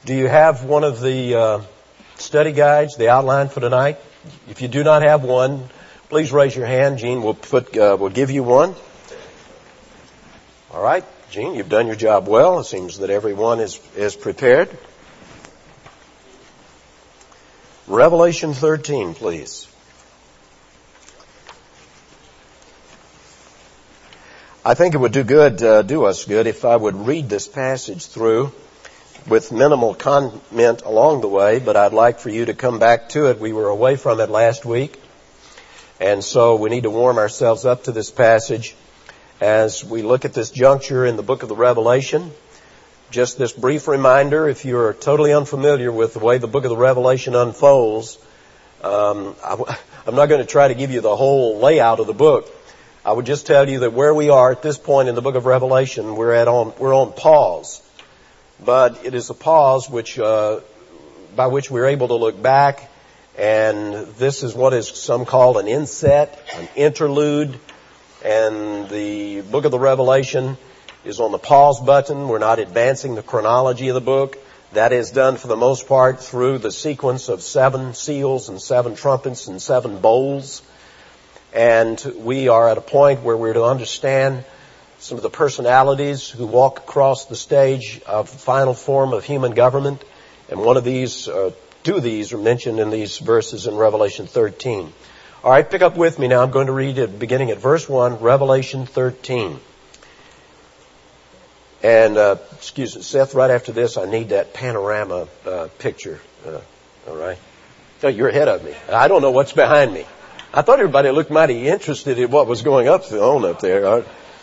Do you have one of the study guides, the outline for tonight? If you do not have one, please raise your hand. Gene will give you one. All right, Gene, you've done your job well. It seems that everyone is prepared. Revelation 13, please. I think it would do us good if I would read this passage through with minimal comment along the way, but I'd like for you to come back to it. We were away from it last week, and so we need to warm ourselves up to this passage as we look at this juncture in the book of the Revelation. Just this brief reminder, if you're totally unfamiliar with the way the book of the Revelation unfolds, I'm not going to try to give you the whole layout of the book. I would just tell you that where we are at this point in the book of Revelation, we're on pause. But it is a pause by which we're able to look back, and this is what is some call an inset, an interlude, and the book of the Revelation is on the pause button. We're not advancing the chronology of the book. That is done for the most part through the sequence of 7 seals and 7 trumpets and 7 bowls. And we are at a point where we're to understand some of the personalities who walk across the stage of the final form of human government. And one of these, 2 of these are mentioned in these verses in Revelation 13. All right, pick up with me now. I'm going to read it beginning at verse 1, Revelation 13. And, excuse me, Seth, right after this, I need that panorama picture. All right? Oh, you're ahead of me. I don't know what's behind me. I thought everybody looked mighty interested in what was going on up there.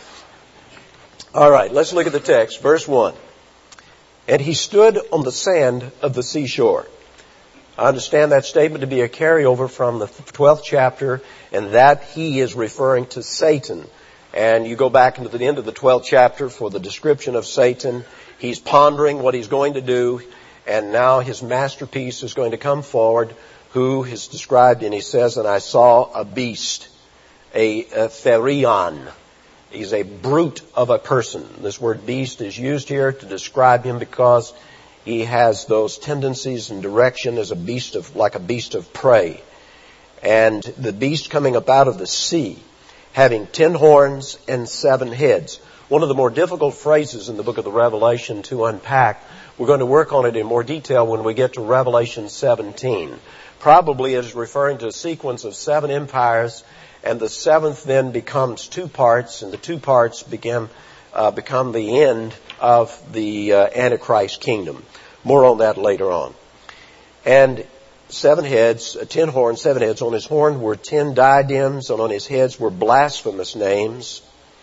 All right, let's look at the text. Verse 1. And he stood on the sand of the seashore. I understand that statement to be a carryover from the 12th chapter, and that he is referring to Satan. And you go back into the end of the 12th chapter for the description of Satan. He's pondering what he's going to do, and now his masterpiece is going to come forward, who is described, and he says, and I saw a beast, a therion. He's a brute of a person. This word beast is used here to describe him because he has those tendencies and direction as like a beast of prey. And the beast coming up out of the sea, having 10 horns and 7 heads. One of the more difficult phrases in the book of the Revelation to unpack. We're going to work on it in more detail when we get to Revelation 17. Probably it is referring to a sequence of 7 empires, and the 7th then becomes 2 parts, and the 2 parts become the end of the Antichrist kingdom. More on that later on. And 7 heads, 10 horns, 7 heads. On his horn were 10 diadems, and on his heads were blasphemous names.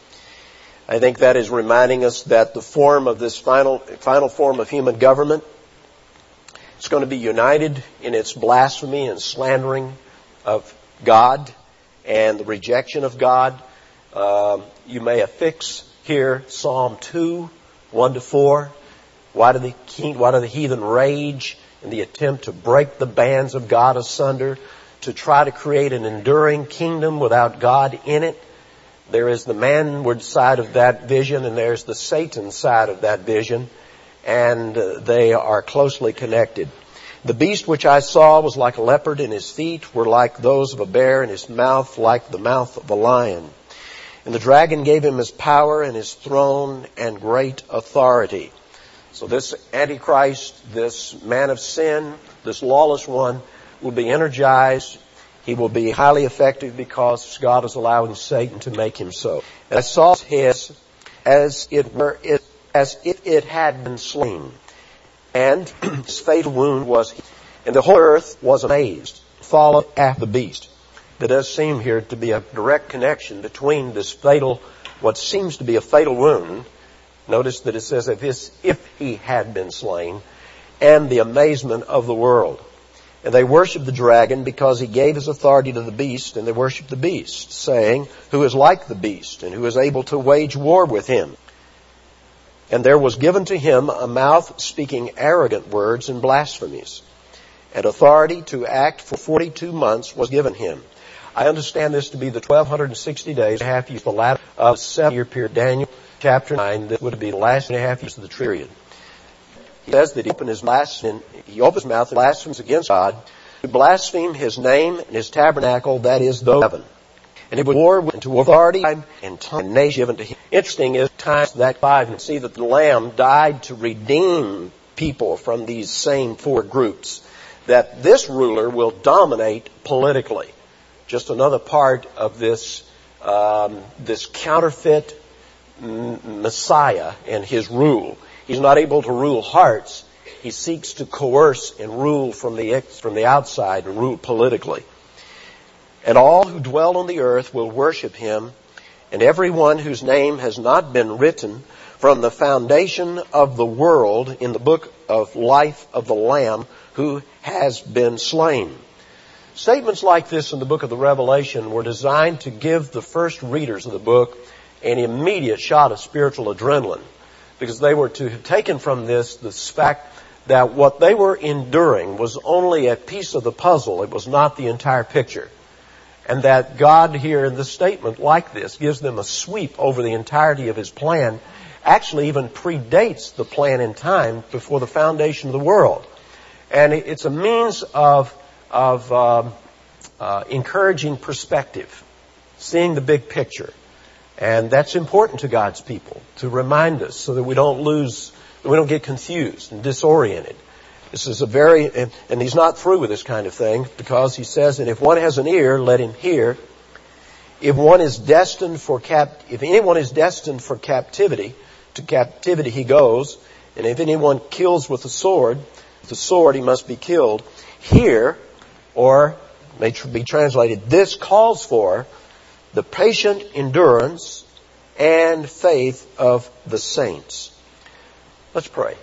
I think that is reminding us that the form of this final form of human government, it's going to be united in its blasphemy and slandering of God and the rejection of God. You may affix here Psalm 2, 1-4. Why do the heathen rage in the attempt to break the bands of God asunder, to try to create an enduring kingdom without God in it? There is the manward side of that vision, and there's the Satan side of that vision, and they are closely connected. The beast which I saw was like a leopard, and his feet were like those of a bear, and his mouth like the mouth of a lion. And the dragon gave him his power and his throne and great authority. So this Antichrist, this man of sin, this lawless one, will be energized. He will be highly effective because God is allowing Satan to make him so. And I saw his as if it had been slain. And his fatal wound was, and the whole earth was amazed, followed after the beast. There does seem here to be a direct connection between this what seems to be a fatal wound. Notice that it says if he had been slain, and the amazement of the world. And they worshiped the dragon because he gave his authority to the beast, and they worshiped the beast, saying, who is like the beast, and who is able to wage war with him. And there was given to him a mouth speaking arrogant words and blasphemies. And authority to act for 42 months was given him. I understand this to be the 1260 days, half years, the latter of the 7-year period. Daniel chapter 9, this would be the last 2.5 years of the period. He says that he opens his mouth and blasphemes against God, to blaspheme his name and his tabernacle, that is the heaven. And he would war to authority and time and nation given to him. Interesting is times that 5 and see that the Lamb died to redeem people from these same four groups. That this ruler will dominate politically. Just another part of this counterfeit Messiah and his rule. He's not able to rule hearts. He seeks to coerce and rule from the outside and rule politically. And all who dwell on the earth will worship him, and everyone whose name has not been written from the foundation of the world in the book of life of the Lamb who has been slain. Statements like this in the book of the Revelation were designed to give the first readers of the book an immediate shot of spiritual adrenaline, because they were to have taken from this the fact that what they were enduring was only a piece of the puzzle. It was not the entire picture. And that God here in this statement like this gives them a sweep over the entirety of his plan, actually even predates the plan in time before the foundation of the world. And it's a means of encouraging perspective, seeing the big picture. And that's important to God's people, to remind us so that we don't get confused and disoriented. This is and he's not through with this kind of thing, because he says, and if one has an ear, let him hear. If anyone is destined for captivity, to captivity he goes. And if anyone kills with the sword he must be killed. Here, or may be translated, this calls for the patient endurance and faith of the saints. Let's pray.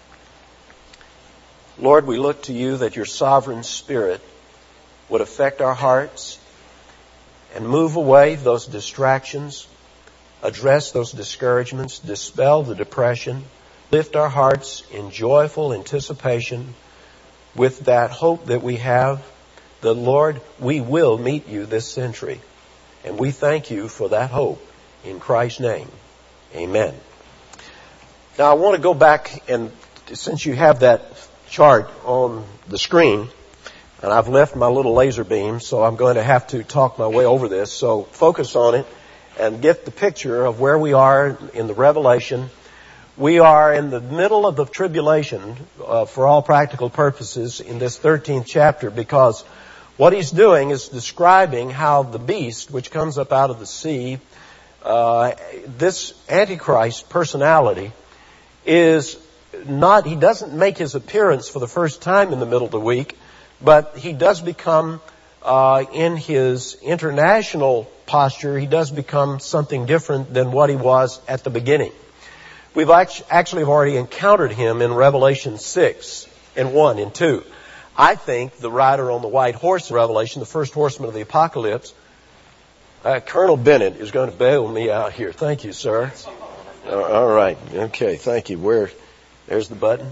Lord, we look to you that your sovereign Spirit would affect our hearts and move away those distractions, address those discouragements, dispel the depression, lift our hearts in joyful anticipation with that hope that we have that, Lord, we will meet you this century. And we thank you for that hope in Christ's name. Amen. Now I want to go back, and since you have that chart on the screen, and I've left my little laser beam, so I'm going to have to talk my way over this. So focus on it and get the picture of where we are in the Revelation. We are in the middle of the tribulation for all practical purposes in this 13th chapter, because what he's doing is describing how the beast, which comes up out of the sea, this Antichrist personality, he doesn't make his appearance for the first time in the middle of the week, but he does become, in his international posture, he does become something different than what he was at the beginning. We've actually already encountered him in Revelation 6 and 1 and 2. I think the rider on the white horse in Revelation, the first horseman of the apocalypse, Colonel Bennett is going to bail me out here. Thank you, sir. All right. Okay. Thank you. There's the button.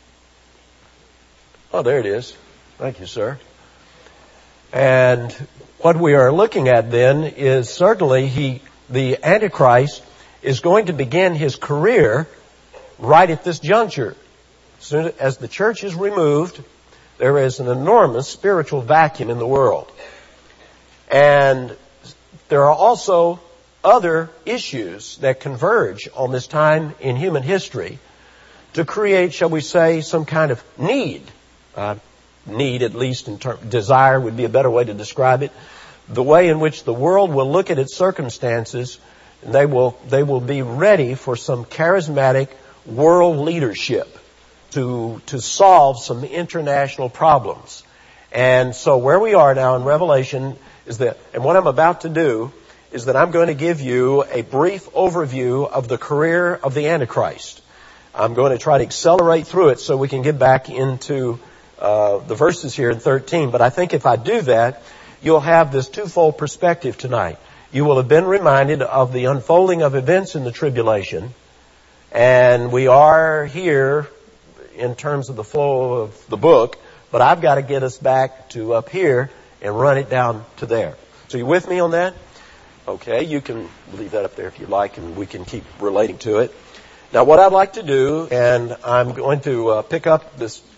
Oh, there it is. Thank you, sir. And what we are looking at then is certainly the Antichrist is going to begin his career right at this juncture. As soon as the church is removed, there is an enormous spiritual vacuum in the world. And there are also other issues that converge on this time in human history to create, shall we say, some kind of need. Need, at least in desire would be a better way to describe it. The way in which the world will look at its circumstances, they will be ready for some charismatic world leadership to solve some international problems. And so where we are now in Revelation is that, and what I'm about to do is that I'm going to give you a brief overview of the career of the Antichrist. I'm going to try to accelerate through it so we can get back into the verses here in 13. But I think if I do that, you'll have this twofold perspective tonight. You will have been reminded of the unfolding of events in the tribulation, and we are here in terms of the flow of the book, but I've got to get us back to up here and run it down to there. So you with me on that? Okay, you can leave that up there if you like, and we can keep relating to it. Now, what I'd like to do, and I'm going to pick up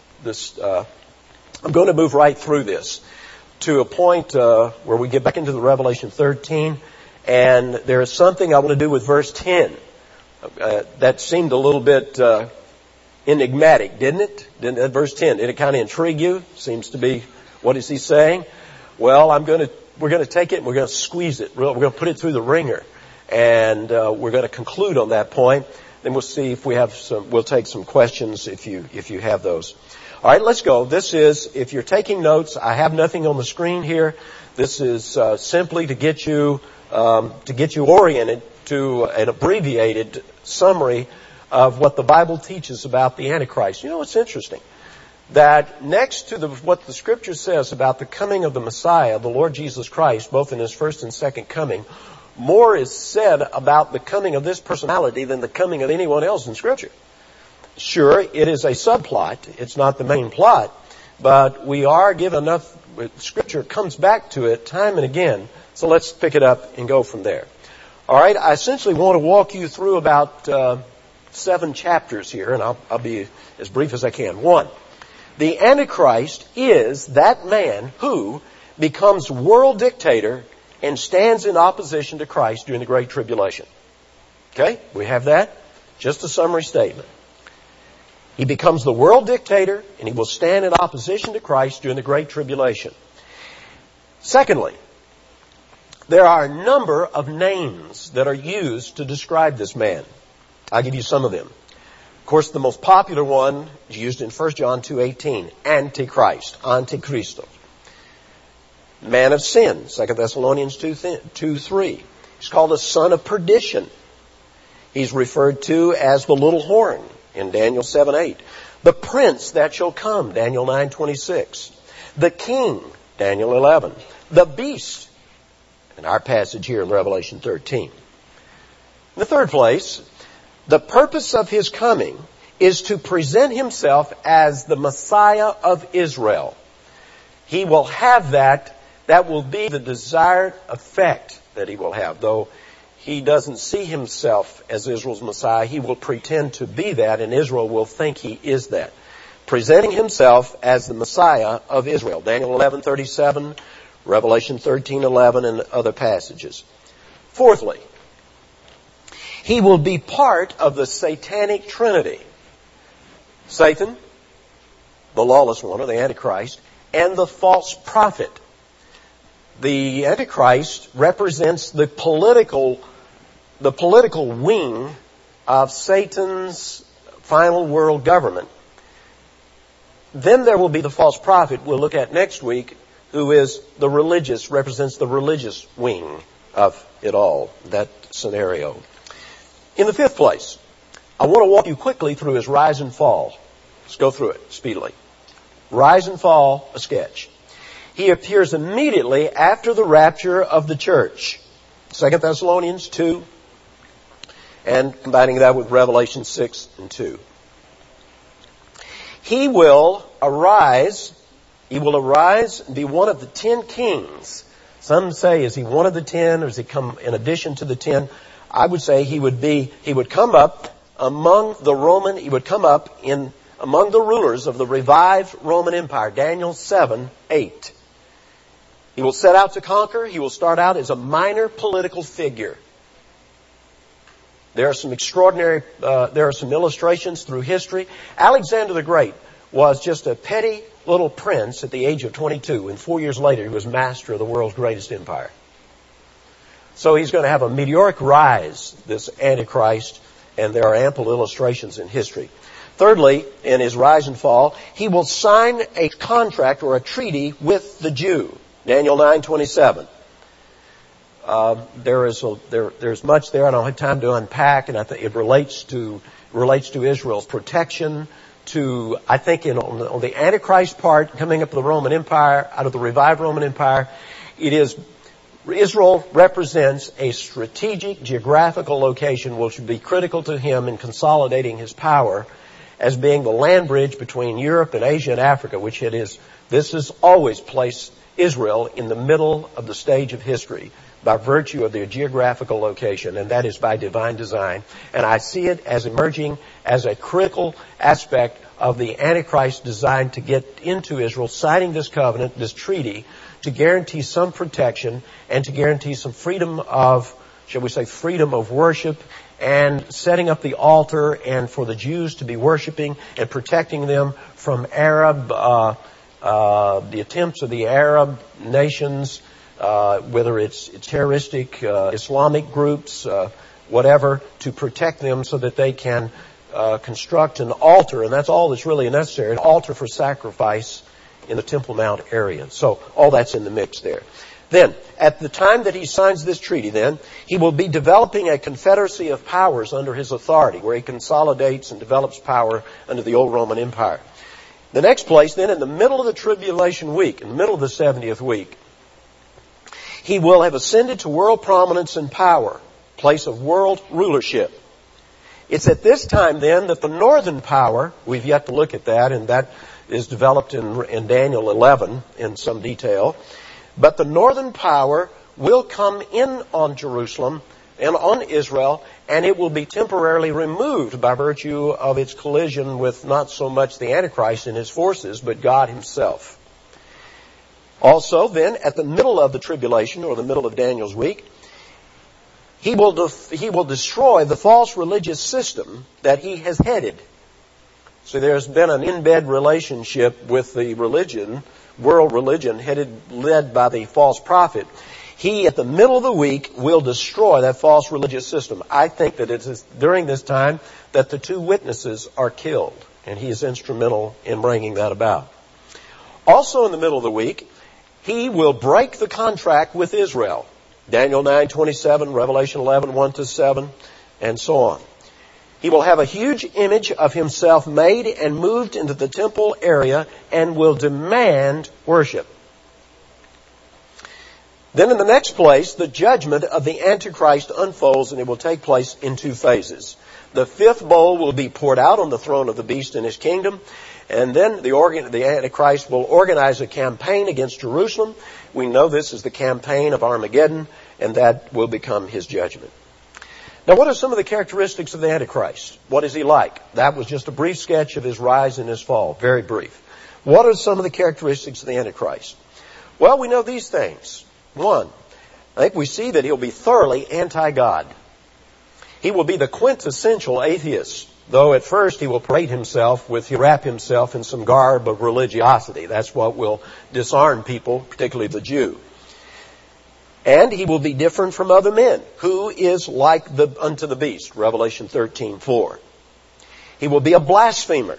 I'm going to move right through this to a point where we get back into the Revelation 13, and there is something I want to do with verse 10. That seemed a little bit enigmatic, didn't it? Didn't it? Verse 10, did it kind of intrigue you? Seems to be, what is he saying? Well, we're going to take it and we're going to squeeze it. We're going to put it through the ringer, and we're going to conclude on that point. Then we'll see if we'll take some questions if you have those. All right, let's go. This is, if you're taking notes, I have nothing on the screen here. This is simply to get you oriented to an abbreviated summary of what the Bible teaches about the Antichrist. You know, it's interesting that next to what the Scripture says about the coming of the Messiah, the Lord Jesus Christ, both in His first and second coming, more is said about the coming of this personality than the coming of anyone else in Scripture. Sure, it is a subplot. It's not the main plot. But we are given enough, Scripture comes back to it time and again. So let's pick it up and go from there. All right, I essentially want to walk you through about 7 chapters here, and I'll be as brief as I can. 1, the Antichrist is that man who becomes world dictator and stands in opposition to Christ during the Great Tribulation. Okay, we have that. Just a summary statement. He becomes the world dictator, and he will stand in opposition to Christ during the Great Tribulation. Secondly, there are a number of names that are used to describe this man. I'll give you some of them. Of course, the most popular one is used in 1 John 2:18, Antichrist, Antichristo. Man of sin, 2 Thessalonians 2:3. He's called a son of perdition. He's referred to as the little horn in Daniel 7:8. The prince that shall come, Daniel 9:26. The king, Daniel 11. The beast, in our passage here in Revelation 13. In the third place, the purpose of his coming is to present himself as the Messiah of Israel. He will have that. That will be the desired effect that he will have. Though he doesn't see himself as Israel's Messiah, he will pretend to be that, and Israel will think he is that. Presenting himself as the Messiah of Israel. Daniel 11:37, Revelation 13:11, and other passages. Fourthly, he will be part of the satanic trinity. Satan, the lawless one, or the Antichrist, and the false prophet. The Antichrist represents the political wing of Satan's final world government. Then there will be the false prophet we'll look at next week, who is represents the religious wing of it all, that scenario. In the fifth place, I want to walk you quickly through his rise and fall. Let's go through it speedily. Rise and fall, a sketch. He appears immediately after the rapture of the church. 2 Thessalonians 2, and combining that with Revelation 6 and 2. He will arise and be one of the 10 kings. Some say, is he one of the 10, or does he come in addition to the 10? I would say he would come up among the rulers of the revived Roman Empire. Daniel 7:8. He will set out to conquer. He will start out as a minor political figure. There are some illustrations through history. Alexander the Great was just a petty little prince at the age of 22, and 4 years later he was master of the world's greatest empire. So he's going to have a meteoric rise, this Antichrist, and there are ample illustrations in history. Thirdly, in his rise and fall, he will sign a contract or a treaty with the Jew. Daniel 9:27. There's much there. I don't have time to unpack, and I think it relates to Israel's protection. I think on the Antichrist part, coming up to the Roman Empire, out of the revived Roman Empire, Israel represents a strategic geographical location which would be critical to him in consolidating his power as being the land bridge between Europe and Asia and Africa, which it is. This has always placed Israel in the middle of the stage of history. by virtue of their geographical location, and that is by divine design. And I see it as emerging as a critical aspect of the Antichrist design to get into Israel, signing this covenant, this treaty, to guarantee some protection and to guarantee some freedom of, shall we say, freedom of worship, and setting up the altar and for the Jews to be worshiping and protecting them from the attempts of the Arab nations, whether it's terroristic Islamic groups, whatever, to protect them so that they can construct an altar, and that's all that's really necessary, an altar for sacrifice in the Temple Mount area. So all that's in the mix there. Then, at the time that he signs this treaty, then, he will be developing a confederacy of powers under his authority, where he consolidates and develops power under the old Roman Empire. The next place, then, in the middle of the tribulation week, in the middle of the 70th week, he will have ascended to world prominence and power, place of world rulership. It's at this time, then, that the northern power, we've yet to look at that, and that is developed in Daniel 11 in some detail, but the northern power will come in on Jerusalem and on Israel, and it will be temporarily removed by virtue of its collision with not so much the Antichrist and his forces, but God himself. Also, then, at the middle of the tribulation, or the middle of Daniel's week, he will destroy the false religious system that he has headed. So there's been an in-bed relationship with the religion, world religion, led by the false prophet. He, at the middle of the week, will destroy that false religious system. I think that it is during this time that the two witnesses are killed, and he is instrumental in bringing that about. Also in the middle of the week, he will break the contract with Israel. Daniel 9:27, Revelation 11:1-7, and so on. He will have a huge image of himself made and moved into the temple area and will demand worship. Then in the next place, the judgment of the Antichrist unfolds, and it will take place in two phases. The fifth bowl will be poured out on the throne of the beast in his kingdom, and then the Antichrist will organize a campaign against Jerusalem. We know this is the campaign of Armageddon, and that will become his judgment. Now, what are some of the characteristics of the Antichrist? What is he like? That was just a brief sketch of his rise and his fall. Very brief. What are some of the characteristics of the Antichrist? Well, we know these things. One, I think we see that he'll be thoroughly anti-God. He will be the quintessential atheist, though at first he will parade himself he'll wrap himself in some garb of religiosity. That's what will disarm people, particularly the Jew. And he will be different from other men. Who is like unto the beast? Revelation 13:4. He will be a blasphemer.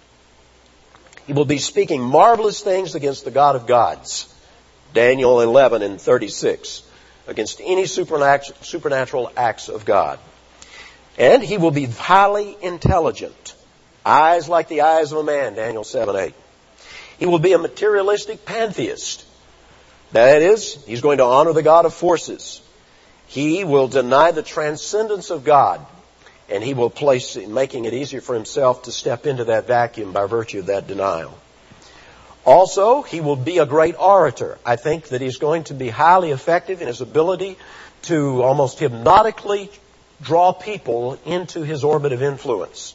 He will be speaking marvelous things against the God of gods. Daniel 11:36. Against any supernatural acts of God. And he will be highly intelligent. Eyes like the eyes of a man. Daniel 7:8. He will be a materialistic pantheist. That is, he's going to honor the God of forces. He will deny the transcendence of God, and he will place, making it easier for himself to step into that vacuum by virtue of that denial. Also, he will be a great orator. I think that he's going to be highly effective in his ability to almost hypnotically draw people into his orbit of influence.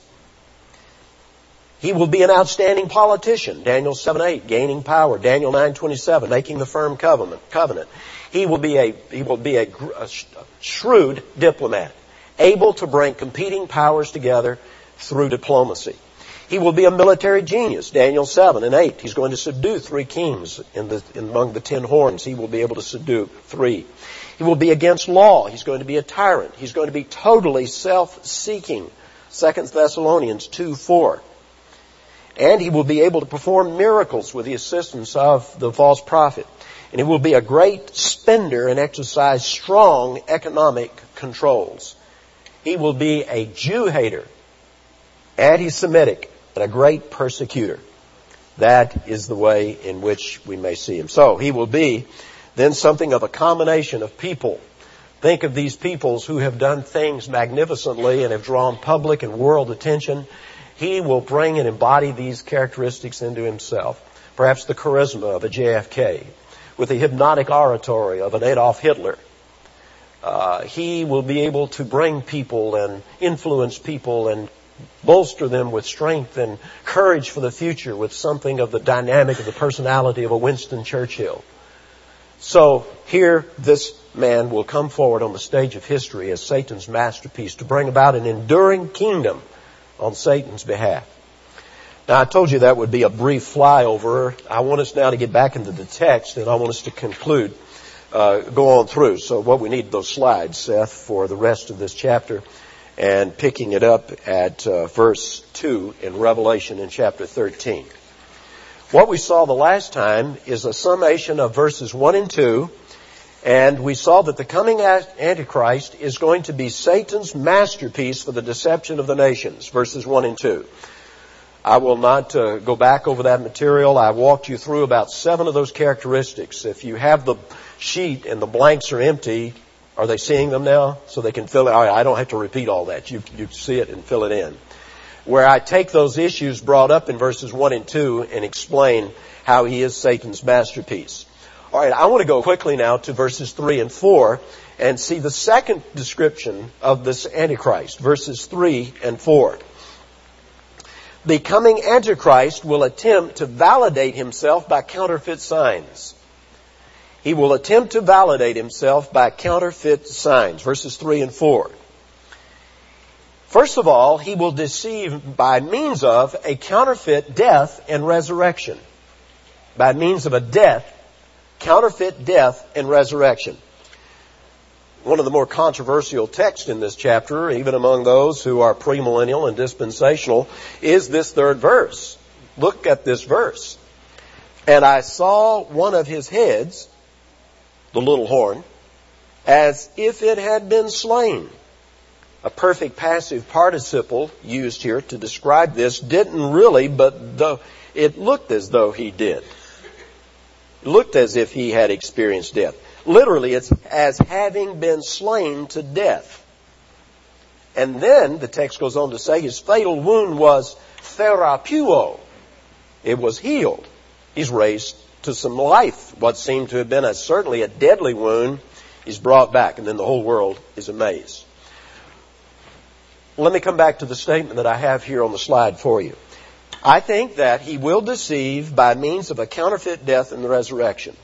He will be an outstanding politician. Daniel 7:8, gaining power. Daniel 9:27, making the firm covenant. He will be a shrewd diplomat, able to bring competing powers together through diplomacy. He will be a military genius. Daniel 7:8. He's going to subdue 3 kings among the 10 horns. He will be able to subdue 3. He will be against law. He's going to be a tyrant. He's going to be totally self-seeking. 2 Thessalonians 2:4. And he will be able to perform miracles with the assistance of the false prophet. And he will be a great spender and exercise strong economic controls. He will be a Jew hater, anti-Semitic, and a great persecutor. That is the way in which we may see him. So he will be then something of a combination of people. Think of these peoples who have done things magnificently and have drawn public and world attention. He will bring and embody these characteristics into himself. Perhaps the charisma of a JFK, with the hypnotic oratory of an Adolf Hitler, he will be able to bring people and influence people and bolster them with strength and courage for the future with something of the dynamic of the personality of a Winston Churchill. So here this man will come forward on the stage of history as Satan's masterpiece to bring about an enduring kingdom on Satan's behalf. Now, I told you that would be a brief flyover. I want us now to get back into the text, and I want us to conclude, go on through. So what we need those slides, Seth, for the rest of this chapter, and picking it up at verse 2 in Revelation in chapter 13. What we saw the last time is a summation of verses 1 and 2, and we saw that the coming Antichrist is going to be Satan's masterpiece for the deception of the nations, verses 1 and 2. I will not go back over that material. I walked you through about 7 of those characteristics. If you have the sheet and the blanks are empty, are they seeing them now? So they can fill it. All right, I don't have to repeat all that. You see it and fill it in. Where I take those issues brought up in verses 1 and 2 and explain how he is Satan's masterpiece. All right, I want to go quickly now to verses 3 and 4 and see the second description of this Antichrist, verses 3 and 4. The coming Antichrist will attempt to validate himself by counterfeit signs. He will attempt to validate himself by counterfeit signs. Verses 3 and 4. First of all, he will deceive by means of a counterfeit death and resurrection. By means of a death, counterfeit death and resurrection. One of the more controversial texts in this chapter, even among those who are premillennial and dispensational, is this third verse. Look at this verse. And I saw one of his heads, the little horn, as if it had been slain. A perfect passive participle used here to describe this didn't really, but though it looked as though he did. It looked as if he had experienced death. Literally, it's as having been slain to death. And then the text goes on to say his fatal wound was therapeuo. It was healed. He's raised to some life. What seemed to have been certainly a deadly wound is brought back, and then the whole world is amazed. Let me come back to the statement that I have here on the slide for you. I think that he will deceive by means of a counterfeit death and the resurrection.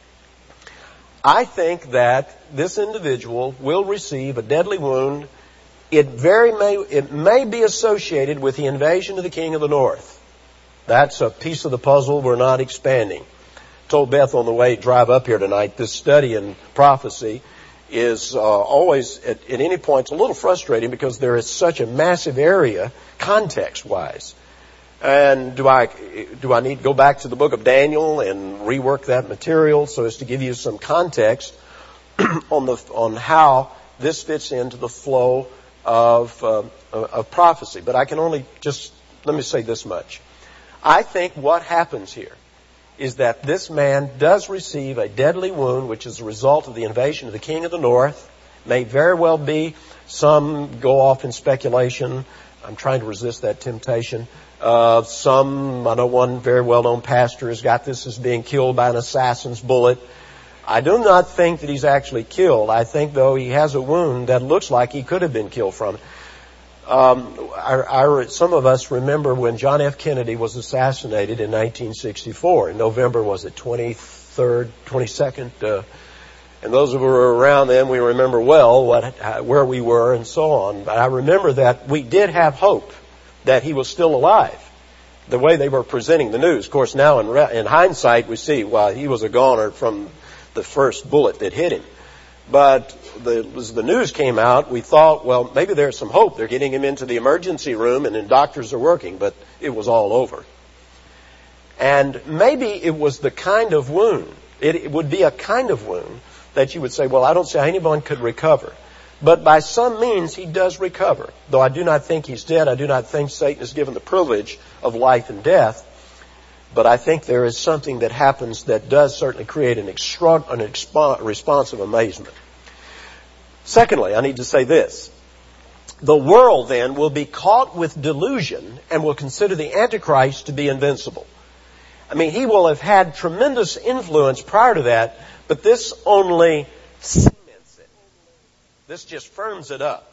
I think that this individual will receive a deadly wound. It may be associated with the invasion of the king of the north. That's a piece of the puzzle we're not expanding. I told Beth on the way to drive up here tonight, this study in prophecy is always, at any point, it's a little frustrating because there is such a massive area, context-wise. And do I need to go back to the book of Daniel and rework that material so as to give you some context on how this fits into the flow of prophecy? But I can only let me say this much. I think what happens here is that this man does receive a deadly wound, which is a result of the invasion of the king of the north. May very well be. Some go off in speculation. I'm trying to resist that temptation. I know one very well-known pastor has got this as being killed by an assassin's bullet. I do not think that he's actually killed. I think, though, he has a wound that looks like he could have been killed from it. Some of us remember when John F. Kennedy was assassinated in 1964. In November, was it 23rd, 22nd? And those who were around then, we remember well where we were and so on. But I remember that we did have hope that he was still alive, the way they were presenting the news. Of course, now in hindsight, we see, well, he was a goner from the first bullet that hit him. But as the news came out, we thought, well, maybe there's some hope. They're getting him into the emergency room and then doctors are working, but it was all over. And maybe it was the kind of wound, it would be a kind of wound that you would say, well, I don't see how anyone could recover. But by some means, he does recover. Though I do not think he's dead. I do not think Satan is given the privilege of life and death. But I think there is something that happens that does certainly create an response of amazement. Secondly, I need to say this. The world then will be caught with delusion and will consider the Antichrist to be invincible. I mean, he will have had tremendous influence prior to that, but this only cements it. This just firms it up.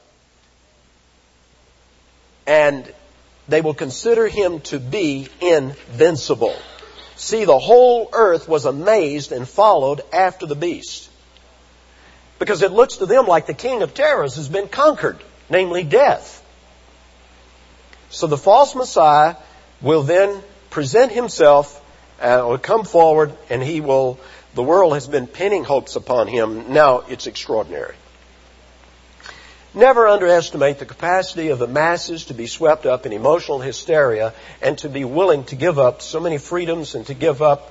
And they will consider him to be invincible. See, the whole earth was amazed and followed after the beast. Because it looks to them like the king of terrors has been conquered, namely death. So the false Messiah will then present himself, will come forward, and the world has been pinning hopes upon him. Now it's extraordinary. Never underestimate the capacity of the masses to be swept up in emotional hysteria and to be willing to give up so many freedoms and to give up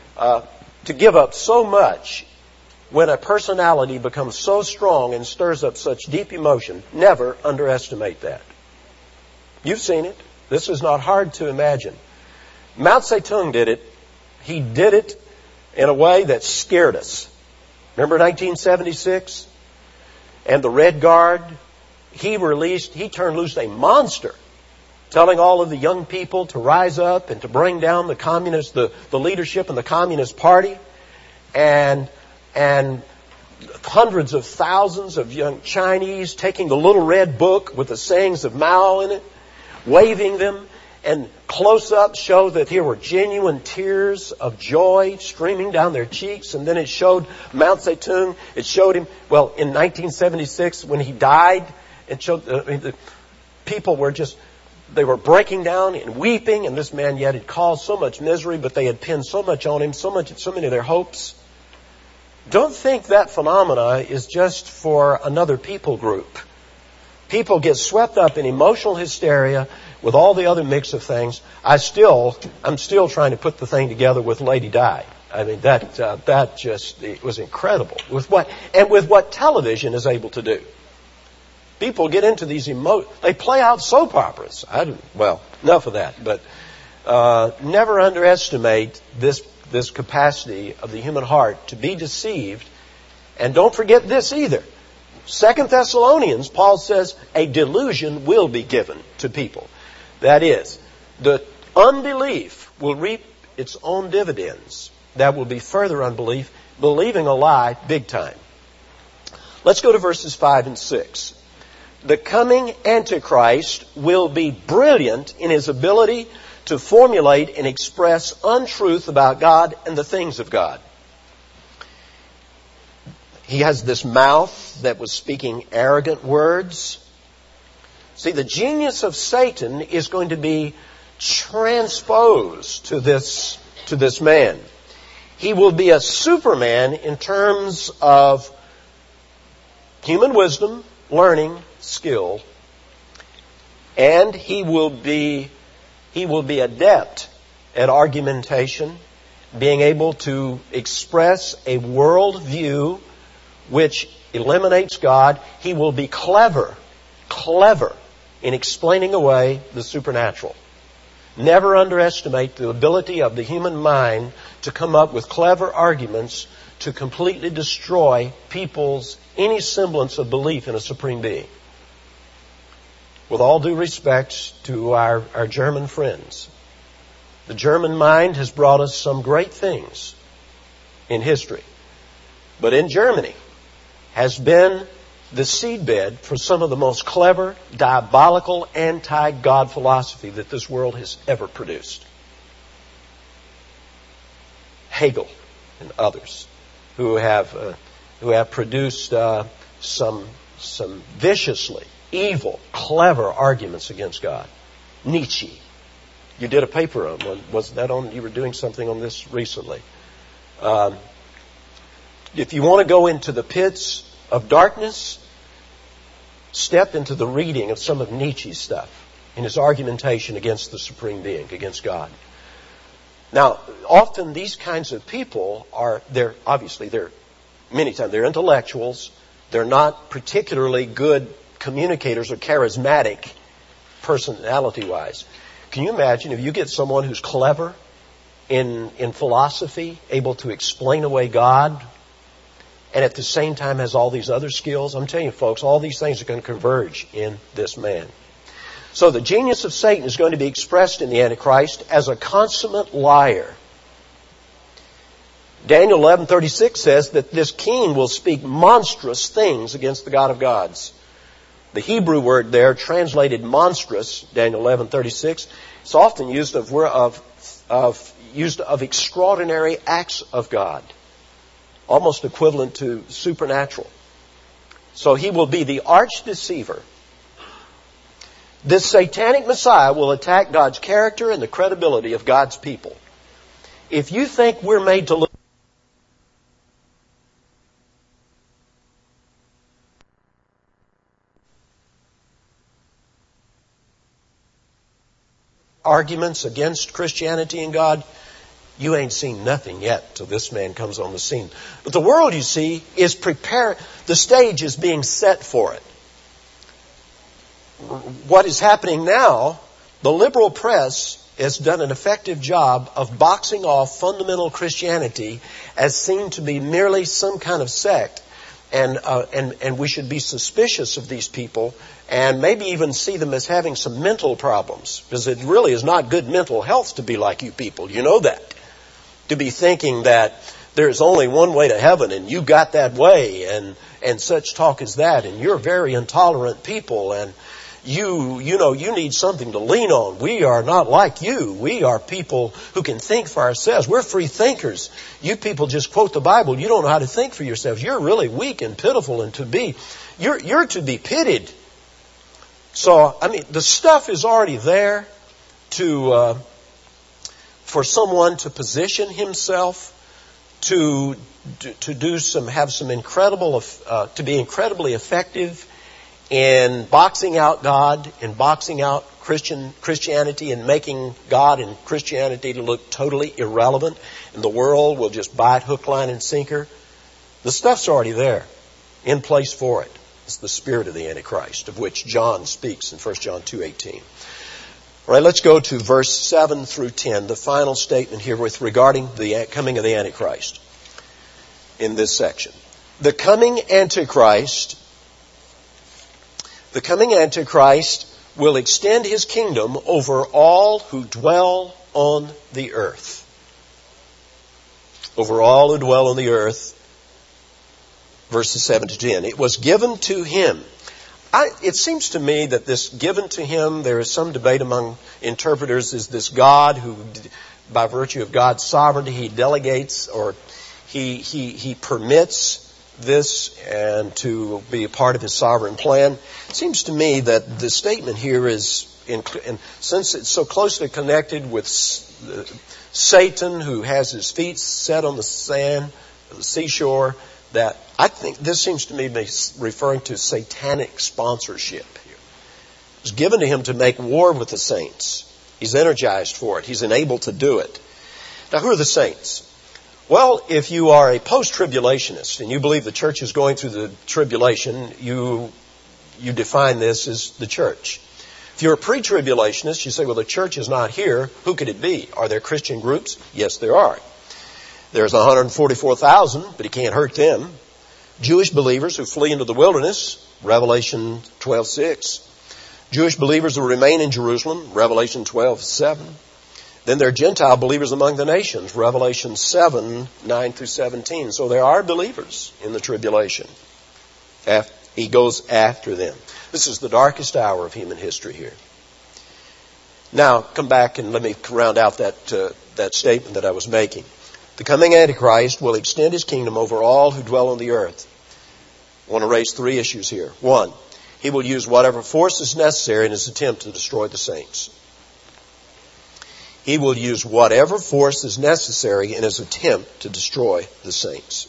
so much when a personality becomes so strong and stirs up such deep emotion. Never underestimate that. You've seen it. This is not hard to imagine. Mao Zedong did it. He did it in a way that scared us. Remember 1976? And the Red Guard, he turned loose a monster, telling all of the young people to rise up and to bring down the leadership in the Communist Party. And hundreds of thousands of young Chinese taking the little red book with the sayings of Mao in it, waving them, and close-ups show that here were genuine tears of joy streaming down their cheeks. And then it showed Mao Zedong. It showed him, in 1976 when he died, it showed the people were they were breaking down and weeping. And this man yet had caused so much misery, but they had pinned so much on him, so many of their hopes. Don't think that phenomena is just for another people group. People get swept up in emotional hysteria with all the other mix of things. I'm still trying to put the thing together with Lady Di. I mean, it was incredible with what television is able to do. People get into these they play out soap operas. Enough of that. But never underestimate this capacity of the human heart to be deceived. And don't forget this either. 2 Thessalonians, Paul says, a delusion will be given to people. That is, the unbelief will reap its own dividends. That will be further unbelief, believing a lie big time. Let's go to verses 5 and 6. The coming Antichrist will be brilliant in his ability to formulate and express untruth about God and the things of God. He has this mouth that was speaking arrogant words. See, the genius of Satan is going to be transposed to this man. He will be a Superman in terms of human wisdom, learning, skill, and he will be adept at argumentation, being able to express a worldview which eliminates God. He will be clever in explaining away the supernatural. Never underestimate the ability of the human mind to come up with clever arguments to completely destroy people's any semblance of belief in a supreme being. With all due respect to our German friends, the German mind has brought us some great things in history. But in Germany has been the seedbed for some of the most clever, diabolical, anti-God philosophy that this world has ever produced. Hegel and others who have produced some viciously evil, clever arguments against God. Nietzsche. You did a paper on one. Was that on? You were doing something on this recently. If you want to go into the pits of darkness, step into the reading of some of Nietzsche's stuff in his argumentation against the supreme being, against God. Now, often these kinds of people they're many times they're intellectuals. They're not particularly good communicators or charismatic personality-wise. Can you imagine if you get someone who's clever in philosophy, able to explain away God, and at the same time has all these other skills? I'm telling you, folks, all these things are going to converge in this man. So the genius of Satan is going to be expressed in the Antichrist as a consummate liar. Daniel 11:36 says that this king will speak monstrous things against the God of gods. The Hebrew word there, translated monstrous, Daniel 11:36, it's often used of extraordinary acts of God, almost equivalent to supernatural. So he will be the arch deceiver. This satanic Messiah will attack God's character and the credibility of God's people. If you think we're made to look arguments against Christianity and God, you ain't seen nothing yet till this man comes on the scene. But the world, you see, is preparing. The stage is being set for it. What is happening now, the liberal press has done an effective job of boxing off fundamental Christianity as seen to be merely some kind of sect. And we should be suspicious of these people and maybe even see them as having some mental problems. Because it really is not good mental health to be like you people. You know that. To be thinking that there's only one way to heaven and you got that way and such talk as that. And you're very intolerant people and you need something to lean on. We are not like you. We are people who can think for ourselves. We're free thinkers. You people just quote the Bible. You don't know how to think for yourselves. You're really weak and pitiful and you're to be pitied. So, the stuff is already there for someone to position himself to be incredibly effective in boxing out God and boxing out Christianity and making God and Christianity to look totally irrelevant, and the world will just buy it hook, line, and sinker. The stuff's already there, in place for it. It's the spirit of the Antichrist, of which John speaks in 1 John 2:18. All right, let's go to verse 7 through 10, the final statement here regarding the coming of the Antichrist in this section. The coming Antichrist will extend his kingdom over all who dwell on the earth. Over all who dwell on the earth, verses 7 to 10. It was given to him. It seems to me that this given to him, there is some debate among interpreters, is this God who, by virtue of God's sovereignty, he delegates or he permits this and to be a part of his sovereign plan. It seems to me that the statement here is, and since it's so closely connected with Satan, who has his feet set on the sand, the seashore, that I think this seems to me referring to satanic sponsorship here. It was given to him to make war with the saints. He's energized for it. He's enabled to do it. Now, who are the saints? Well, if you are a post-tribulationist and you believe the church is going through the tribulation, you define this as the church. If you're a pre-tribulationist, you say, well, the church is not here. Who could it be? Are there Christian groups? Yes, there are. There's 144,000, but he can't hurt them. Jewish believers who flee into the wilderness, Revelation 12:6. Jewish believers who remain in Jerusalem, Revelation 12:7. Then there are Gentile believers among the nations, Revelation 7:9 through 17. So there are believers in the tribulation. He goes after them. This is the darkest hour of human history here. Now, come back and let me round out that statement that I was making. The coming Antichrist will extend his kingdom over all who dwell on the earth. I want to raise 3 issues here. 1, he will use whatever force is necessary in his attempt to destroy the saints. He will use whatever force is necessary in his attempt to destroy the saints.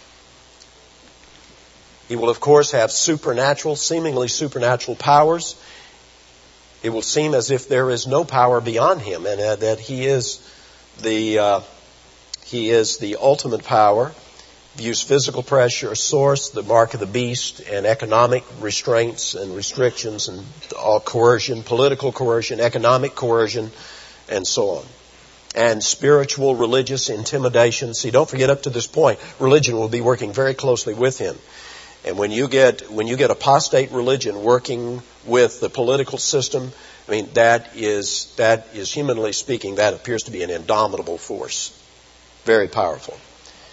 He will, of course, have seemingly supernatural powers. It will seem as if there is no power beyond him, and that he is the ultimate power. Use physical pressure, source, the mark of the beast, and economic restraints and restrictions, and all coercion, political coercion, economic coercion, and so on. And spiritual, religious intimidation. See, don't forget, up to this point, religion will be working very closely with him. And when you get apostate religion working with the political system, that is humanly speaking, that appears to be an indomitable force. Very powerful.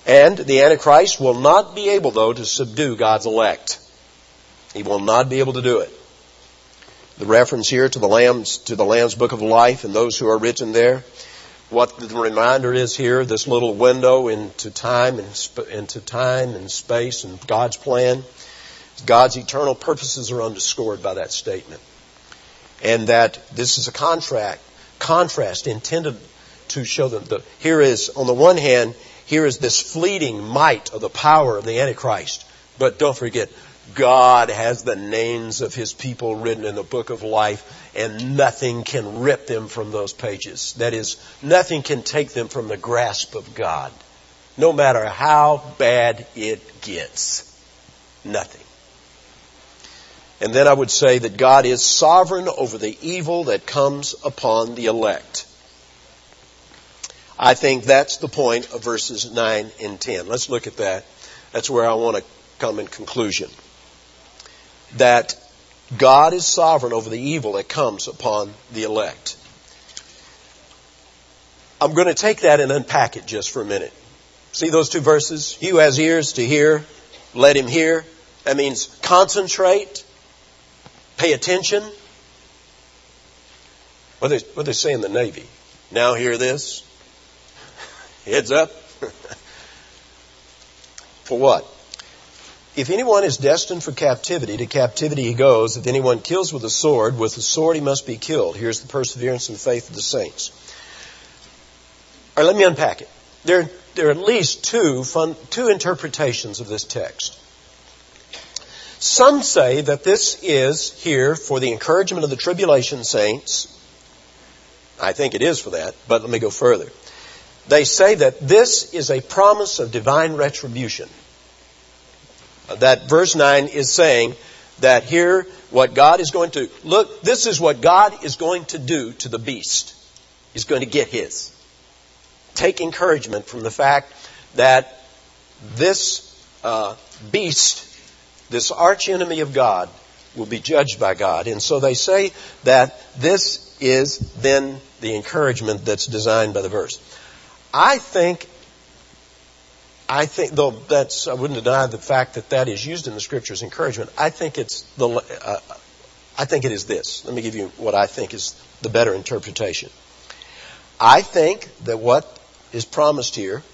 And the Antichrist will not be able, though, to subdue God's elect. He will not be able to do it. The reference here to the Lamb's Book of Life and those who are written there. What the reminder is here, this little window into time and space and God's plan. God's eternal purposes are underscored by that statement. And that this is a contrast intended to show that here is, on the one hand, here is this fleeting might of the power of the Antichrist. But don't forget, God has the names of His people written in the book of life, and nothing can rip them from those pages. That is, nothing can take them from the grasp of God. No matter how bad it gets. Nothing. And then I would say that God is sovereign over the evil that comes upon the elect. I think that's the point of verses 9 and 10. Let's look at that. That's where I want to come in conclusion. That God is sovereign over the evil that comes upon the elect. I'm going to take that and unpack it just for a minute. See those two verses? He who has ears to hear, let him hear. That means concentrate, pay attention. What they say in the Navy. Now hear this. Heads up. For what? If anyone is destined for captivity, to captivity he goes. If anyone kills with the sword he must be killed. Here's the perseverance and faith of the saints. All right, let me unpack it. There are at least two interpretations of this text. Some say that this is here for the encouragement of the tribulation saints. I think it is for that, but let me go further. They say that this is a promise of divine retribution. That verse 9 is saying that here what God is going to, look, this is what God is going to do to the beast. He's going to get his. Take encouragement from the fact that this beast, this archenemy of God, will be judged by God. And so they say that this is then the encouragement that's designed by the verse. I think, though that's, I wouldn't deny the fact that is used in the Scripture as encouragement. I think it is this. Let me give you what I think is the better interpretation. I think that what is promised here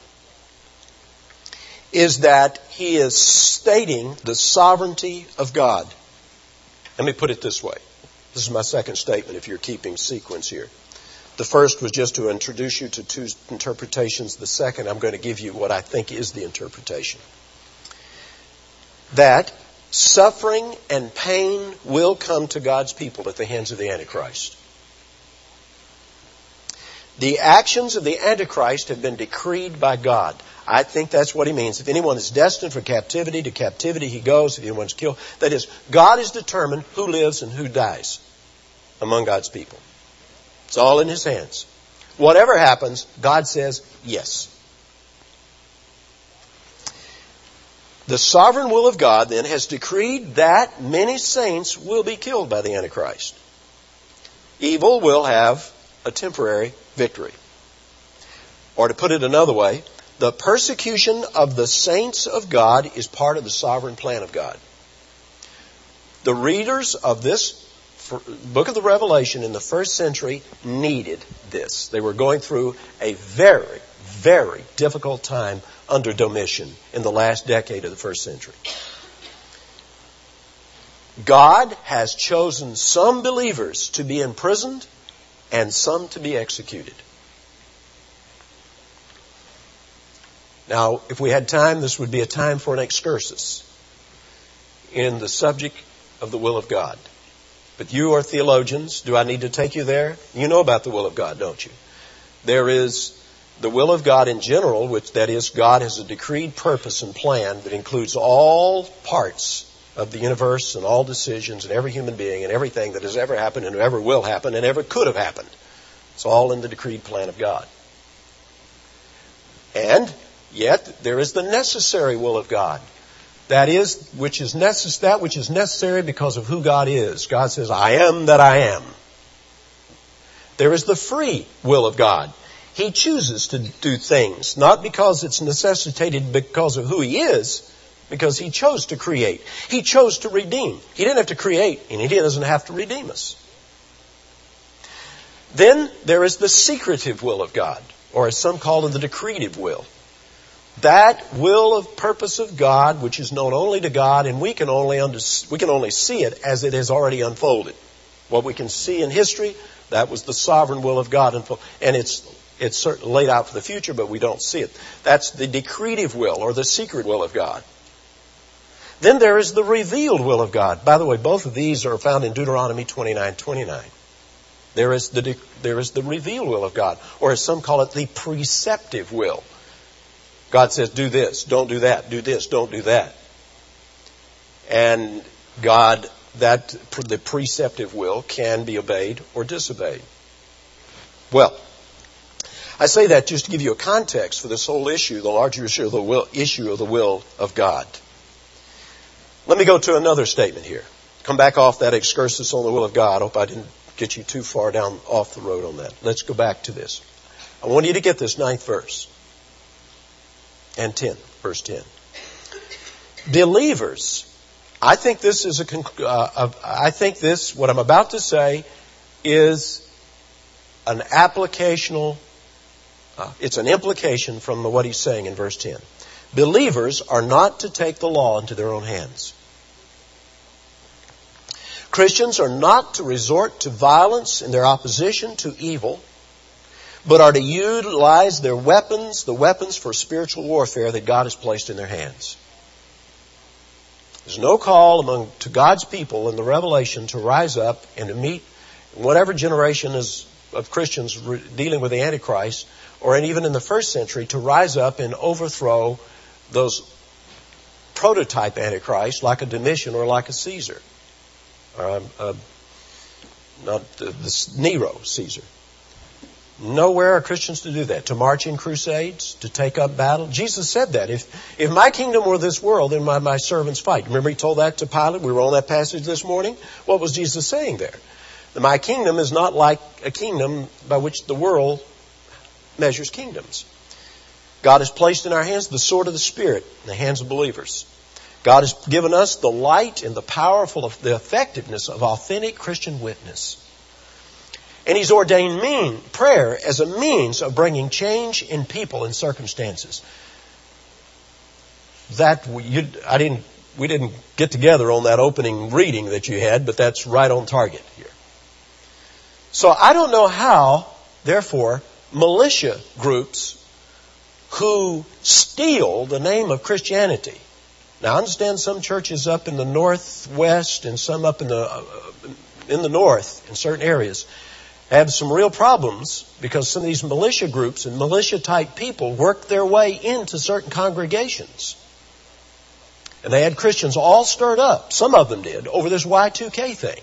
is that he is stating the sovereignty of God. Let me put it this way. This is my second statement if you're keeping sequence here. The first was just to introduce you to two interpretations. The second, I'm going to give you what I think is the interpretation. That suffering and pain will come to God's people at the hands of the Antichrist. The actions of the Antichrist have been decreed by God. I think that's what he means. If anyone is destined for captivity, to captivity he goes. If anyone's killed, that is, God has determined who lives and who dies among God's people. It's all in His hands. Whatever happens, God says yes. The sovereign will of God then has decreed that many saints will be killed by the Antichrist. Evil will have a temporary victory. Or to put it another way, the persecution of the saints of God is part of the sovereign plan of God. The readers of this book of the Revelation in the first century needed this. They were going through a very, very difficult time under Domitian in the last decade of the first century. God has chosen some believers to be imprisoned and some to be executed. Now, if we had time, this would be a time for an excursus in the subject of the will of God. But you are theologians. Do I need to take you there? You know about the will of God, don't you? There is the will of God in general, which that is, God has a decreed purpose and plan that includes all parts of the universe and all decisions and every human being and everything that has ever happened and ever will happen and ever could have happened. It's all in the decreed plan of God. And yet there is the necessary will of God. That is, that which is necessary because of who God is. God says, I am that I am. There is the free will of God. He chooses to do things, not because it's necessitated because of who He is, because He chose to create. He chose to redeem. He didn't have to create, and He doesn't have to redeem us. Then there is the secretive will of God, or as some call it, the decretive will. That will of purpose of God, which is known only to God, and we can only see it as it has already unfolded. What we can see in history, that was the sovereign will of God, and it's certainly laid out for the future, but we don't see it. That's the decretive will, or the secret will of God. Then there is the revealed will of God. By the way, both of these are found in Deuteronomy 29:29. There is the revealed will of God, or as some call it, the preceptive will. God says, do this, don't do that, do this, don't do that. And the preceptive will can be obeyed or disobeyed. Well, I say that just to give you a context for this whole issue, the larger issue of the will of God. Let me go to another statement here. Come back off that excursus on the will of God. I hope I didn't get you too far down off the road on that. Let's go back to this. I want you to get this 9th verse. And 10, verse 10. Believers, I think what I'm about to say is an applicational, it's an implication from what he's saying in verse 10. Believers are not to take the law into their own hands. Christians are not to resort to violence in their opposition to evil, but are to utilize their weapons, the weapons for spiritual warfare that God has placed in their hands. There's no call to God's people in the Revelation to rise up and to meet whatever generation of Christians dealing with the Antichrist, or even in the first century, to rise up and overthrow those prototype Antichrists like a Domitian or like a Caesar. Nero, Caesar. Nowhere are Christians to do that. To march in crusades, to take up battle. Jesus said that. If my kingdom were this world, then my servants fight. Remember He told that to Pilate? We were on that passage this morning. What was Jesus saying there? That my kingdom is not like a kingdom by which the world measures kingdoms. God has placed in our hands the sword of the Spirit in the hands of believers. God has given us the light and the the effectiveness of authentic Christian witness. And He's ordained prayer as a means of bringing change in people and circumstances. We didn't get together on that opening reading that you had, but that's right on target here. So I don't know how, therefore, militia groups who steal the name of Christianity. Now, I understand some churches up in the northwest and some up in the north in certain areas have some real problems because some of these militia groups and militia-type people work their way into certain congregations. And they had Christians all stirred up, some of them did, over this Y2K thing.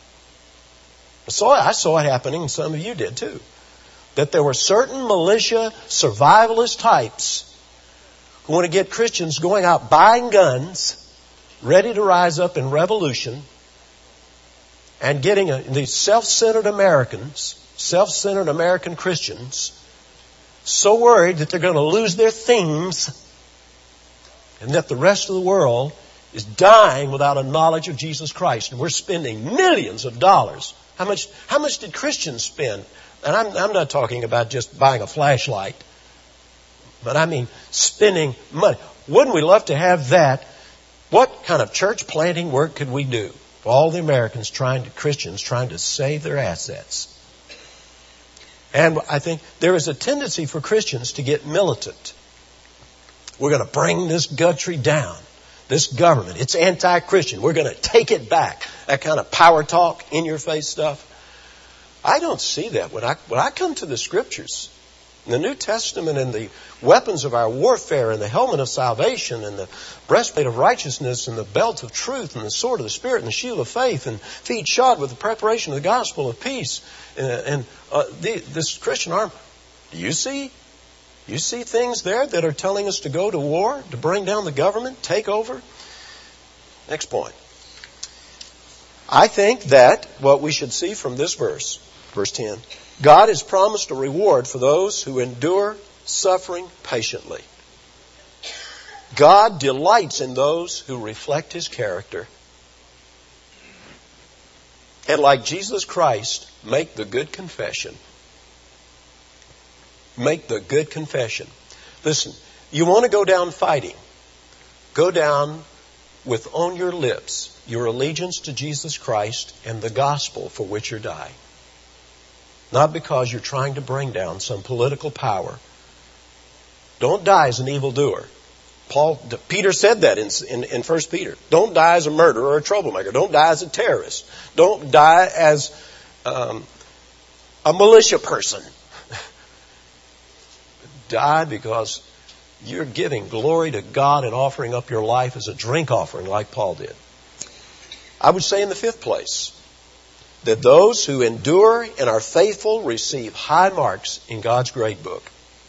I saw it happening, and some of you did too. That there were certain militia survivalist types who want to get Christians going out buying guns, ready to rise up in revolution, and getting these self-centered American Christians, so worried that they're going to lose their themes and that the rest of the world is dying without a knowledge of Jesus Christ. And we're spending millions of dollars. How much did Christians spend? And I'm not talking about just buying a flashlight, but I mean spending money. Wouldn't we love to have that? What kind of church planting work could we do? All the Christians trying to save their assets. And I think there is a tendency for Christians to get militant. We're going to bring this country down. This government, it's anti-Christian. We're going to take it back. That kind of power talk, in-your-face stuff. I don't see that. When I come to the Scriptures, in the New Testament, and the weapons of our warfare, and the helmet of salvation, and the breastplate of righteousness, and the belt of truth, and the sword of the Spirit, and the shield of faith, and feet shod with the preparation of the gospel of peace, and this Christian armor. Do you see? You see things there that are telling us to go to war, to bring down the government, take over? Next point. I think that what we should see from this verse Verse 10. God has promised a reward for those who endure suffering patiently. God delights in those who reflect His character. And like Jesus Christ, make the good confession. Make the good confession. Listen, you want to go down fighting. Go down with on your lips your allegiance to Jesus Christ and the gospel for which you're dying. Not because you're trying to bring down some political power. Don't die as an evildoer. Peter said that in 1 Peter. Don't die as a murderer or a troublemaker. Don't die as a terrorist. Don't die as a militia person. Die because you're giving glory to God and offering up your life as a drink offering like Paul did. I would say in the fifth place that those who endure and are faithful receive high marks in God's grade book.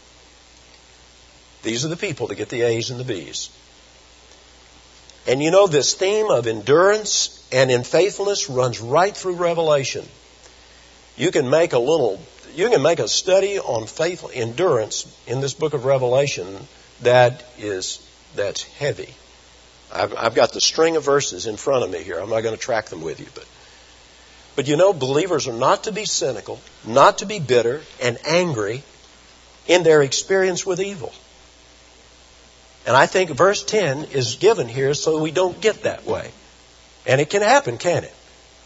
These are the people that get the A's and the B's. And you know, this theme of endurance and in faithfulness runs right through Revelation. You can make a study on faithful endurance in this book of Revelation that's heavy. I've got the string of verses in front of me here. I'm not going to track them with you, but you know, believers are not to be cynical, not to be bitter and angry in their experience with evil. And I think verse 10 is given here so we don't get that way. And it can happen, can't it?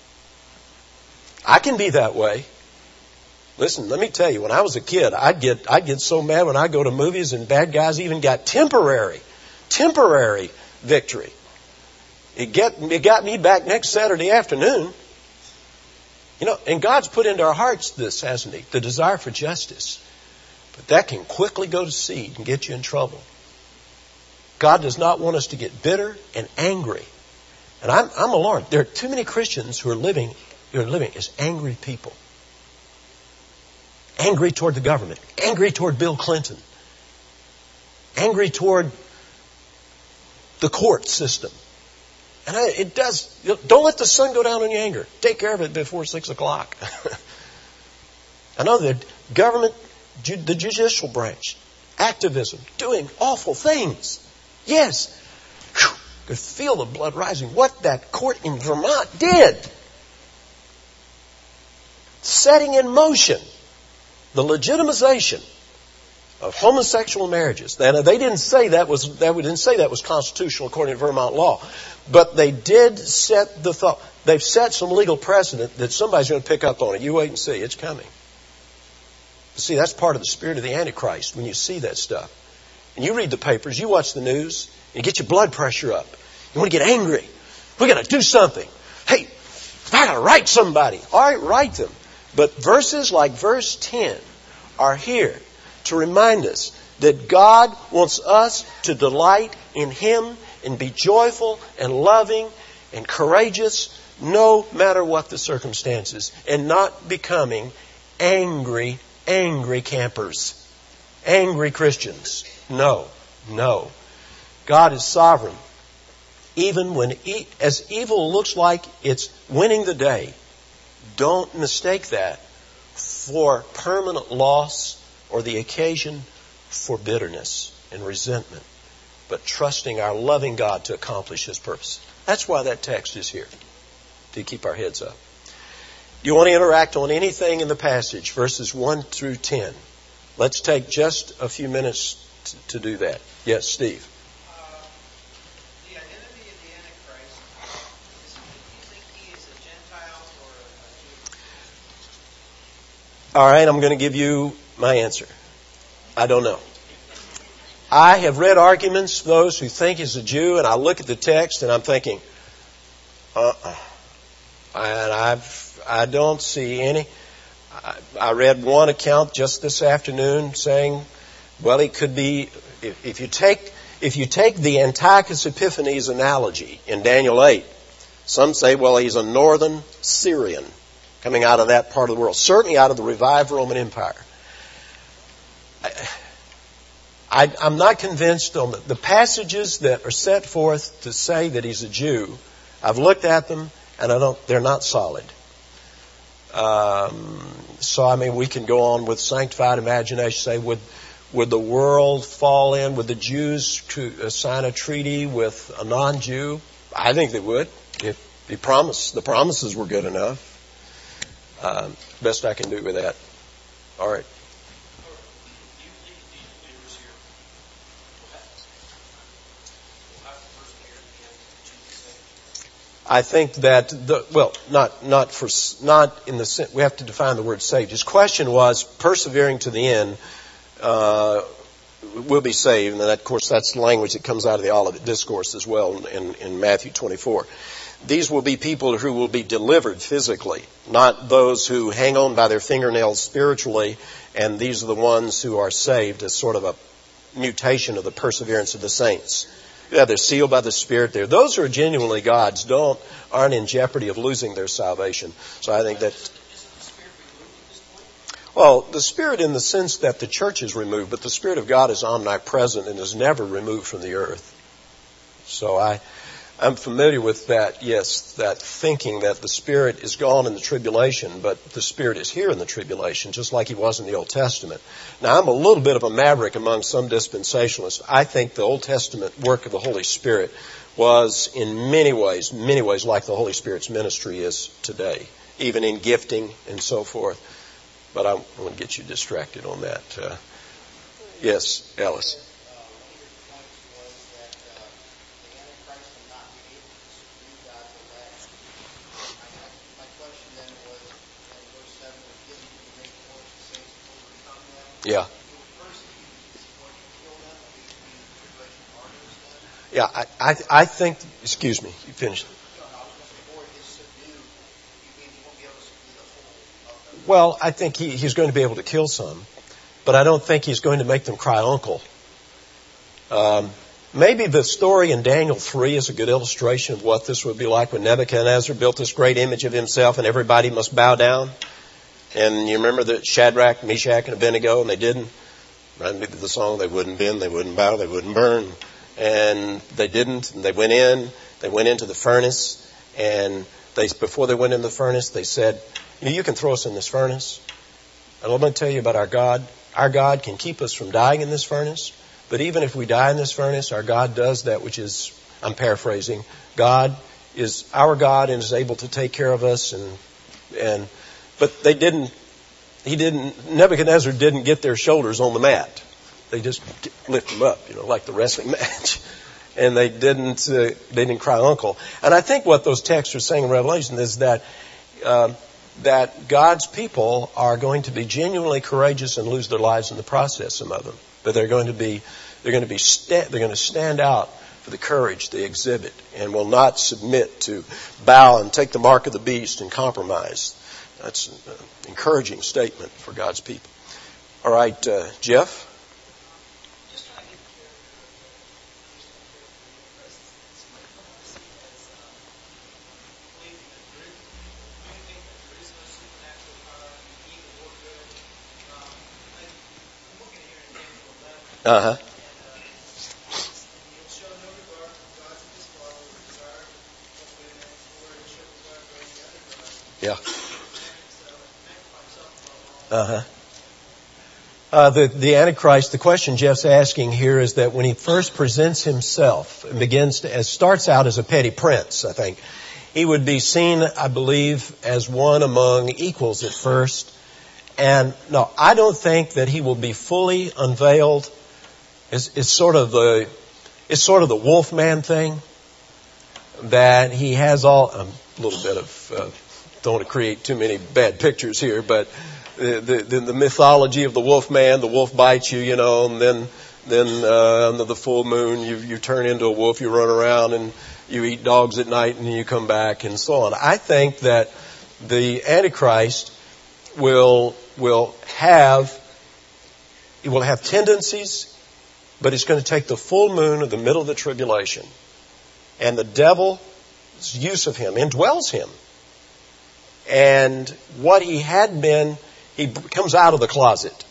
I can be that way. Listen, let me tell you, when I was a kid, I'd get so mad when I go to movies and bad guys even got temporary victory. It got me back next Saturday afternoon. You know, and God's put into our hearts this, hasn't He? The desire for justice. But that can quickly go to seed and get you in trouble. God does not want us to get bitter and angry. And I'm alarmed. There are too many Christians who are living as angry people. Angry toward the government. Angry toward Bill Clinton. Angry toward the court system. And don't let the sun go down on your anger. Take care of it before 6 o'clock. I know the government, the judicial branch, activism, doing awful things. Yes. Whew. Could feel the blood rising. What that court in Vermont did. Setting in motion the legitimization of homosexual marriages. Now, they didn't say that was constitutional according to Vermont law, but they did set the thought. They've set some legal precedent that somebody's going to pick up on it. You wait and see. It's coming. See, that's part of the spirit of the Antichrist when you see that stuff. And you read the papers, you watch the news, and you get your blood pressure up. You want to get angry. We're going to do something. Hey, I got to write somebody. All right, write them. But verses like verse 10 are here to remind us that God wants us to delight in Him and be joyful and loving and courageous no matter what the circumstances, and not becoming angry campers, angry Christians. No. God is sovereign. Even when, as evil looks like it's winning the day, don't mistake that for permanent loss or the occasion for bitterness and resentment, but trusting our loving God to accomplish His purpose. That's why that text is here, to keep our heads up. You want to interact on anything in the passage, verses 1 through 10. Let's take just a few minutes to do that. Yes, Steve. The identity of the Antichrist, do you think he is a Gentile or a Jew? All right, I'm going to give you my answer. I don't know. I have read arguments, those who think he's a Jew, and I look at the text and I'm thinking, And I don't see any. I read one account just this afternoon saying, well, he could be, if you take the Antiochus Epiphanes analogy in Daniel 8, some say, well, he's a northern Syrian coming out of that part of the world, certainly out of the revived Roman Empire. I'm not convinced on the passages that are set forth to say that he's a Jew. I've looked at them and they're not solid. So, I mean, we can go on with sanctified imagination, say, would the world fall in? Would the Jews sign a treaty with a non-Jew? I think they would, if the promises were good enough. Best I can do with that. All right. I think that not in the sense, we have to define the word saved. His question was, persevering to the end, will be saved. And of course, that's the language that comes out of the Olivet Discourse as well in Matthew 24. These will be people who will be delivered physically, not those who hang on by their fingernails spiritually, and these are the ones who are saved as sort of a mutation of the perseverance of the saints. Yeah, they're sealed by the Spirit there. Those who are genuinely God's aren't in jeopardy of losing their salvation. So I think that... Well, the Spirit in the sense that the church is removed, but the Spirit of God is omnipresent and is never removed from the earth. So I'm familiar with that, yes, that thinking that the Spirit is gone in the tribulation, but the Spirit is here in the tribulation, just like He was in the Old Testament. Now, I'm a little bit of a maverick among some dispensationalists. I think the Old Testament work of the Holy Spirit was in many ways like the Holy Spirit's ministry is today, even in gifting and so forth. But I won't get you distracted on that. Yes, Alice. Yeah. Yeah, I think, excuse me, you finished. Well, I think he's going to be able to kill some, but I don't think he's going to make them cry uncle. Maybe the story in Daniel 3 is a good illustration of what this would be like when Nebuchadnezzar built this great image of himself and everybody must bow down. And you remember that Shadrach, Meshach, and Abednego, and they didn't. Remember the song, they wouldn't bend, they wouldn't bow, they wouldn't burn. And they didn't, and they went into the furnace, and before they went into the furnace, they said, you can throw us in this furnace. And let me tell you about our God. Our God can keep us from dying in this furnace, but even if we die in this furnace, our God does that which is, I'm paraphrasing, God is our God and is able to take care of us, but Nebuchadnezzar didn't get their shoulders on the mat. They just lift them up, like the wrestling match. And they didn't cry uncle. And I think what those texts are saying in Revelation is that God's people are going to be genuinely courageous and lose their lives in the process, some of them. But they're going to stand out for the courage they exhibit and will not submit to bow and take the mark of the beast and compromise. That's an encouraging statement for God's people. All right, Jeff? Just trying to get Uh-huh. Yeah. The Antichrist, the question Jeff's asking here is that when he first presents himself and starts out as a petty prince, I think, he would be seen, I believe, as one among equals at first. And no, I don't think that he will be fully unveiled. It's sort of the Wolfman thing that he has a little bit of, don't want to create too many bad pictures here, but the mythology of the Wolfman, the wolf bites you, and then under the full moon you turn into a wolf, you run around and you eat dogs at night and you come back and so on. I think that the Antichrist will have tendencies, but it's going to take the full moon of the middle of the tribulation. And the devil's use of him indwells him. And what he had been, he comes out of the closet.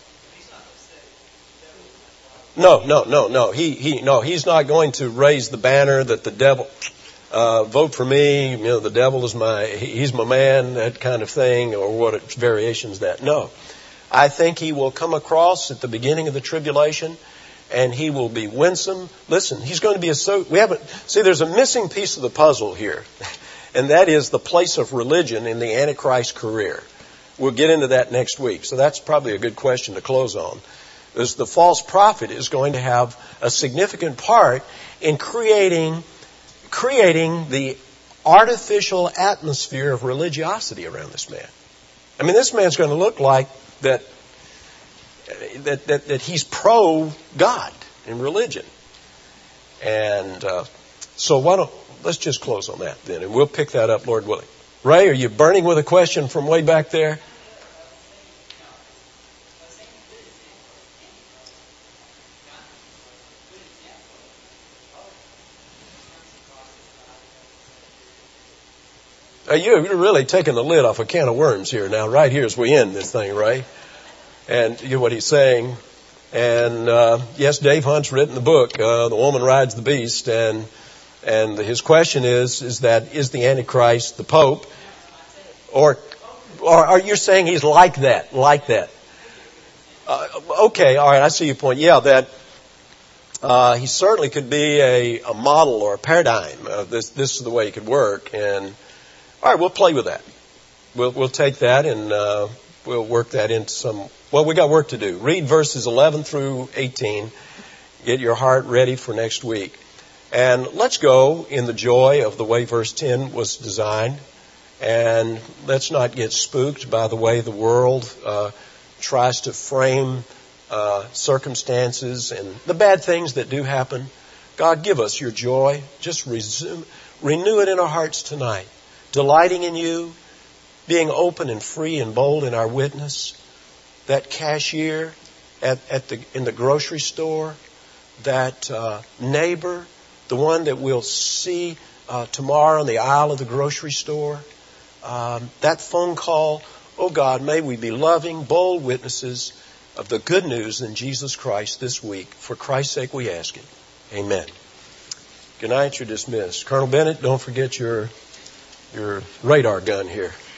No. He's not going to raise the banner that the devil... vote for me, the devil is he's my man, that kind of thing, or what variations that. No. I think he will come across at the beginning of the tribulation, and he will be winsome. Listen, he's going to be there's a missing piece of the puzzle here, and that is the place of religion in the Antichrist career. We'll get into that next week, so that's probably a good question to close on. Is the false prophet is going to have a significant part in creating the artificial atmosphere of religiosity around this man. I mean, this man's going to look like that he's pro-God in religion. And so let's just close on that then, and we'll pick that up, Lord willing. Ray, are you burning with a question from way back there? You're really taking the lid off a can of worms here now, right here as we end this thing, Ray. And you know what he's saying. And yes, Dave Hunt's written the book, The Woman Rides the Beast, and his question is the Antichrist the Pope, or are you saying he's like that? Okay, all right, I see your point. Yeah, that he certainly could be a model or a paradigm. This is the way he could work, and all right, we'll play with that. We'll take that and we'll work that into some. Well, we got work to do. Read verses 11 through 18. Get your heart ready for next week. And let's go in the joy of the way verse 10 was designed. And let's not get spooked by the way the world tries to frame circumstances and the bad things that do happen. God, give us your joy. Just renew it in our hearts tonight. Delighting in you, being open and free and bold in our witness. That cashier in the grocery store, that neighbor, the one that we'll see tomorrow on the aisle of the grocery store, that phone call. Oh God, may we be loving, bold witnesses of the good news in Jesus Christ this week. For Christ's sake we ask it. Amen. Good night, you're dismissed. Colonel Bennett, don't forget your radar gun here.